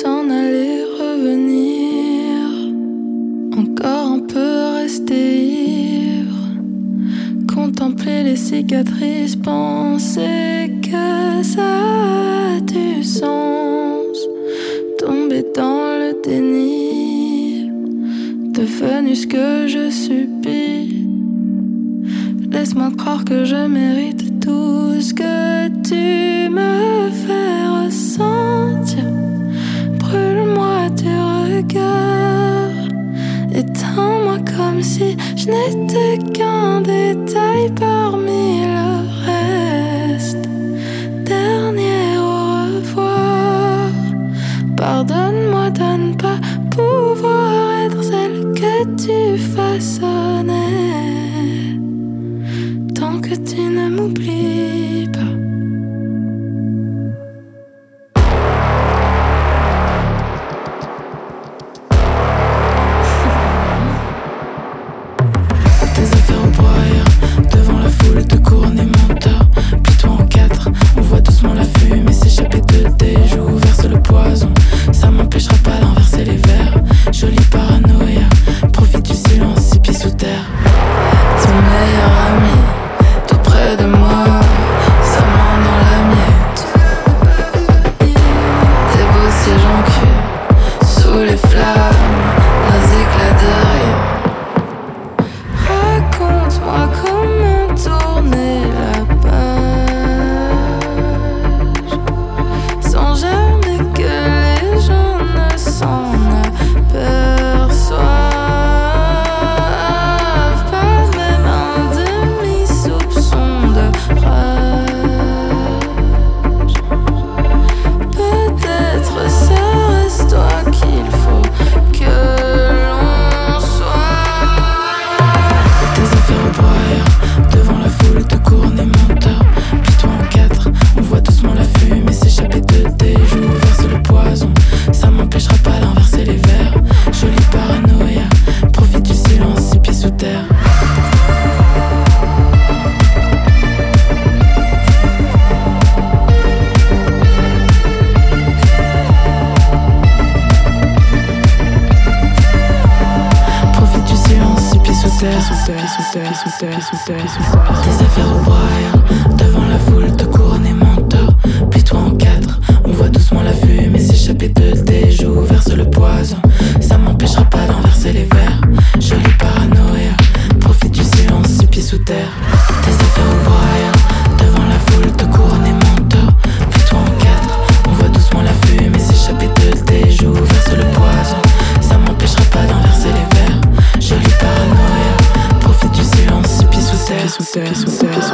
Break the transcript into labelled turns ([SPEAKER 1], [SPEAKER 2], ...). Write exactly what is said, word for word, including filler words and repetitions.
[SPEAKER 1] s'en aller, revenir. Encore un peu rester ivre. Contempler les cicatrices, penser que ça a du sens. Tomber dans le déni, devenu ce que je subis. Laisse-moi croire que je mérite tout ce que tu me fais ressentir. Brûle-moi du regard, éteins-moi comme si je n'étais qu'un détail parmi le reste. Dernier au revoir, pardonne-moi de ne pas pouvoir être celle que tu façonnais. Tant que tu ne m'oublies pas. Tes affaires au broyeur, devant la foule te couronne et menteur. Puis-toi en quatre, on voit doucement la fumée s'échapper de tes joues. Verse le poison, ça m'empêchera pas d'inverser les verres. Jolie paranoïa, profite du silence, six pieds sous terre. Ton meilleur ami, tout près de moi, sa main dans la mienne. Tes beaux sièges en cul, sous les flammes, leurs éclats de rire. Raconte-moi comment tourner la page, sans jamais que les gens ne s'en aperçoivent. Pas même un demi-soupçon de rage. Peut-être serait-ce toi qu'il faut que l'on soit. Tes affaires au broyeur, devant la foule te couronne et menteur. Puis-toi en quatre, on voit doucement la fumée s'échapper de tes joues. Verse le poison, ça m'empêchera pas d'inverser les verres. Jolie paranoïa, profite du silence, six pieds sous terre. Profite du silence, six pieds sous terre, sous terre, sous terre, sous terre, sous terre, sous terre. Tes affaires au broyeur, devant la foule te couronne et menteur. Puis-toi en quatre, on voit doucement la fumée s'échapper de tes joues. Verse le poison, ça m'empêchera pas d'inverser les verres. Jolie paranoïa, profite du silence, six pieds sous terre. Tes affaires au broyeur, devant la foule te couronne et menteur. Puis-toi en quatre, on voit doucement la fumée s'échapper de tes joues. Verse le poison, ça m'empêchera pas d'inverser les verres. Jolie paranoïa, profite du silence, six pieds sous terre, sous terre, sous terre.